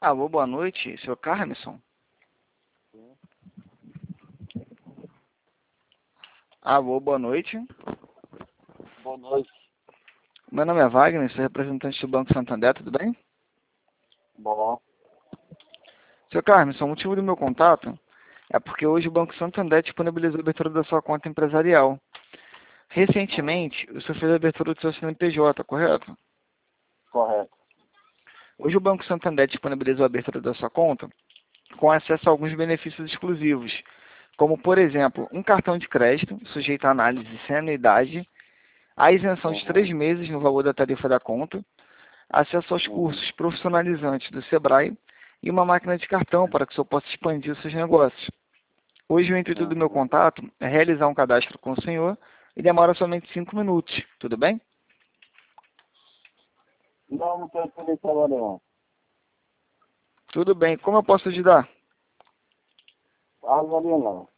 Alô, boa noite, senhor Carmison. Alô, boa noite. Boa noite. Meu nome é Wagner, sou representante do Banco Santander, tudo bem? Bom. Senhor Carmison, o motivo do meu contato é porque hoje o Banco Santander disponibilizou a abertura da sua conta empresarial. Recentemente, o senhor fez a abertura do seu CNPJ, correto? Correto. Hoje o Banco Santander disponibilizou a abertura da sua conta com acesso a alguns benefícios exclusivos, como, por exemplo, um cartão de crédito sujeito à análise sem anuidade, a isenção de 3 meses no valor da tarifa da conta, acesso aos cursos profissionalizantes do Sebrae e uma máquina de cartão para que o senhor possa expandir os seus negócios. Hoje o intuito do meu contato é realizar um cadastro com o senhor e demora somente 5 minutos, tudo bem? Não tenho interesse agora não. Tudo bem, como eu posso ajudar? Agora não.